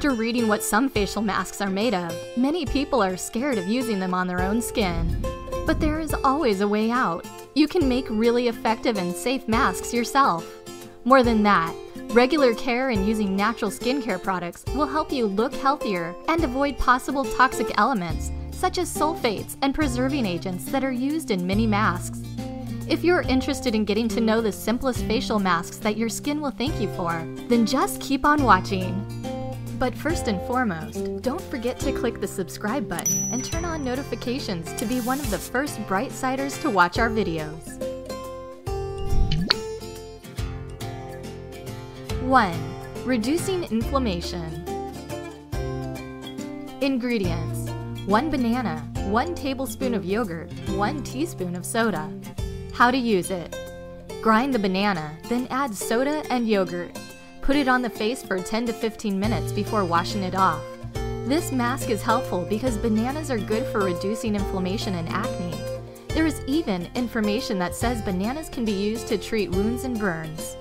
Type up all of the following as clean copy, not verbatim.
After reading what some facial masks are made of, many people are scared of using them on their own skin. But there is always a way out. You can make really effective and safe masks yourself. More than that, regular care and using natural skincare products will help you look healthier and avoid possible toxic elements such as sulfates and preserving agents that are used in many masks. If you're interested in getting to know the simplest facial masks that your skin will thank you for, then just keep on watching. But first and foremost, don't forget to click the subscribe button and turn on notifications to be one of the first Brightsiders to watch our videos. 1. Reducing inflammation. Ingredients: 1 banana, 1 tablespoon of yogurt, 1 teaspoon of soda. How to use it: grind the banana, then add soda and yogurt. Put it on the face for 10 to 15 minutes before washing it off. This mask is helpful because bananas are good for reducing inflammation and acne. There is even information that says bananas can be used to treat wounds and burns.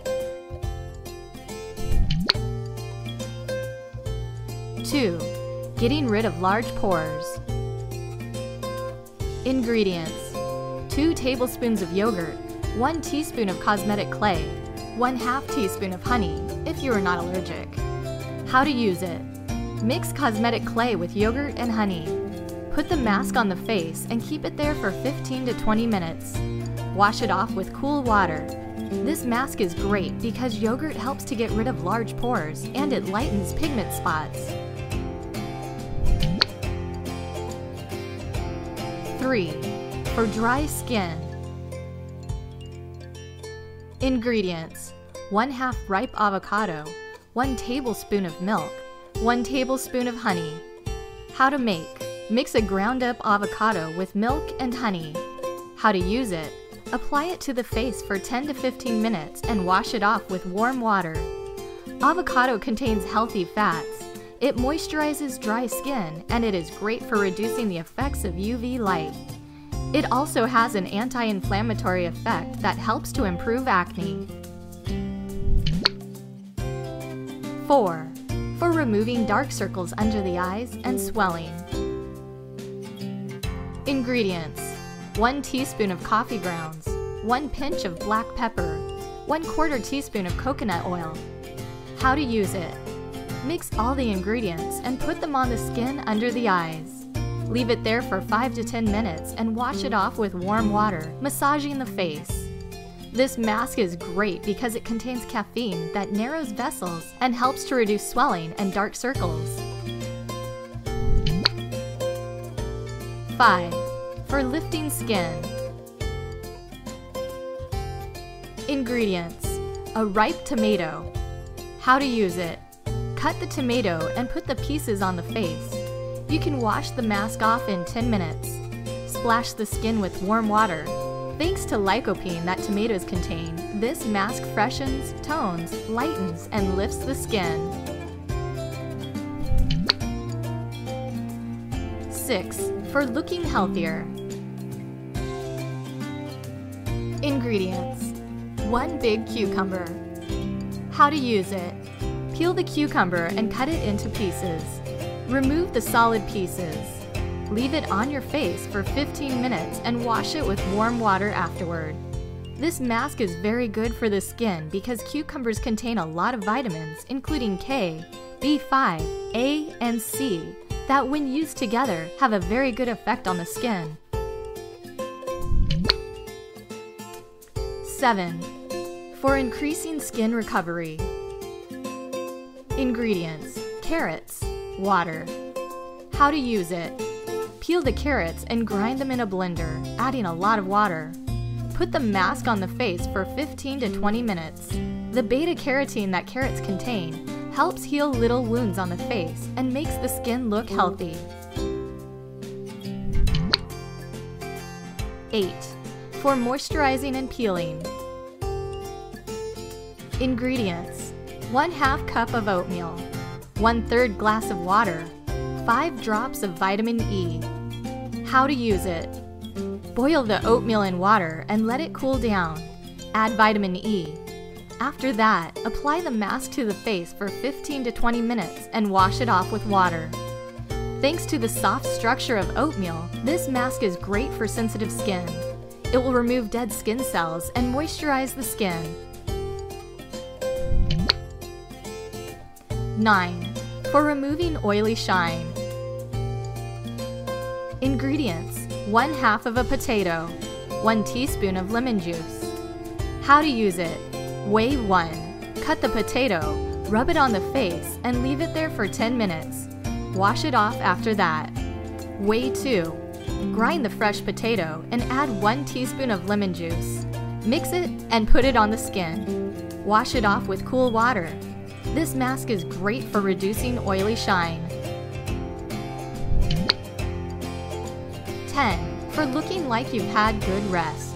2. Getting rid of large pores. Ingredients: 2 tablespoons of yogurt, 1 teaspoon of cosmetic clay, 1/2 teaspoon of honey, if you are not allergic. How to use it: mix cosmetic clay with yogurt and honey. Put the mask on the face and keep it there for 15 to 20 minutes. Wash it off with cool water. This mask is great because yogurt helps to get rid of large pores and it lightens pigment spots. 3. For dry skin. Ingredients: 1/2 ripe avocado, 1 tablespoon of milk, 1 tablespoon of honey. How to make: mix a ground up avocado with milk and honey. How to use it: apply it to the face for 10 to 15 minutes and wash it off with warm water. Avocado contains healthy fats. It moisturizes dry skin and it is great for reducing the effects of UV light. It also has an anti-inflammatory effect that helps to improve acne. 4. For removing dark circles under the eyes and swelling. Ingredients: 1 teaspoon of coffee grounds, 1 pinch of black pepper, 1/4 teaspoon of coconut oil. How to use it: mix all the ingredients and put them on the skin under the eyes. Leave it there for 5 to 10 minutes and wash it off with warm water, massaging the face. This mask is great because it contains caffeine that narrows vessels and helps to reduce swelling and dark circles. 5. For lifting skin. Ingredients: a ripe tomato. How to use it: cut the tomato and put the pieces on the face. You can wash the mask off in 10 minutes. Splash the skin with warm water. Thanks to lycopene that tomatoes contain, this mask freshens, tones, lightens, and lifts the skin. 6. For looking healthier. Ingredients: 1 big cucumber. How to use it: peel the cucumber and cut it into pieces. Remove the solid pieces. Leave it on your face for 15 minutes and wash it with warm water afterward. This mask is very good for the skin because cucumbers contain a lot of vitamins, including K, B5, A, and C, that when used together have a very good effect on the skin. 7. For increasing skin recovery. Ingredients: carrots, water. How to use it: peel the carrots and grind them in a blender, adding a lot of water. Put the mask on the face for 15 to 20 minutes. The beta-carotene that carrots contain helps heal little wounds on the face and makes the skin look healthy. 8. For moisturizing and peeling. Ingredients: 1/2 cup of oatmeal, 1/3 glass of water, 5 drops of vitamin E. How to use it: boil the oatmeal in water and let it cool down. Add vitamin E. After that, apply the mask to the face for 15 to 20 minutes and wash it off with water. Thanks to the soft structure of oatmeal, this mask is great for sensitive skin. It will remove dead skin cells and moisturize the skin. 9. For removing oily shine. Ingredients: 1/2 of a potato, 1 teaspoon of lemon juice. How to use it: Way 1. Cut the potato, rub it on the face, and leave it there for 10 minutes. Wash it off after that. Way 2. Grind the fresh potato and add 1 teaspoon of lemon juice. Mix it and put it on the skin. Wash it off with cool water. This mask is great for reducing oily shine. 10. For looking like you've had good rest.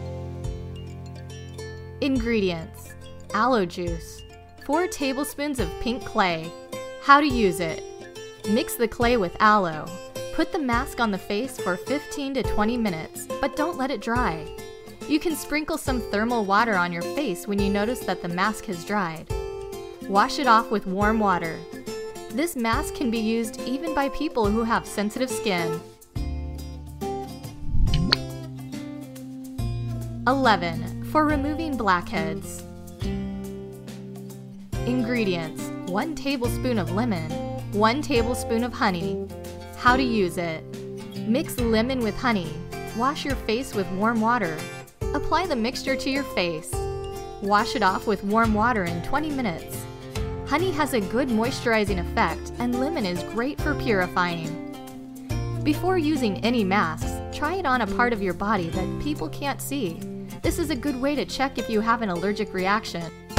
Ingredients: aloe juice, 4 tablespoons of pink clay. How to use it: Mix the clay with aloe. Put the mask on the face for 15 to 20 minutes, but don't let it dry. You can sprinkle some thermal water on your face when you notice that the mask has dried. Wash it off with warm water. This mask can be used even by people who have sensitive skin. 11. For removing blackheads. Ingredients: 1 tablespoon of lemon, 1 tablespoon of honey. How to use it: Mix lemon with honey. Wash your face with warm water. Apply the mixture to your face. Wash it off with warm water in 20 minutes. Honey has a good moisturizing effect, and lemon is great for purifying. Before using any masks, try it on a part of your body that people can't see. This is a good way to check if you have an allergic reaction.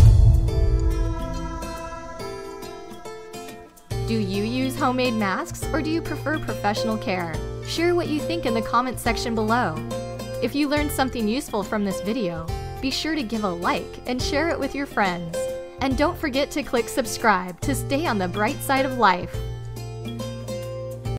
Do you use homemade masks, or do you prefer professional care? Share what you think in the comment section below. If you learned something useful from this video, be sure to give a like and share it with your friends. And don't forget to click subscribe to stay on the bright side of life.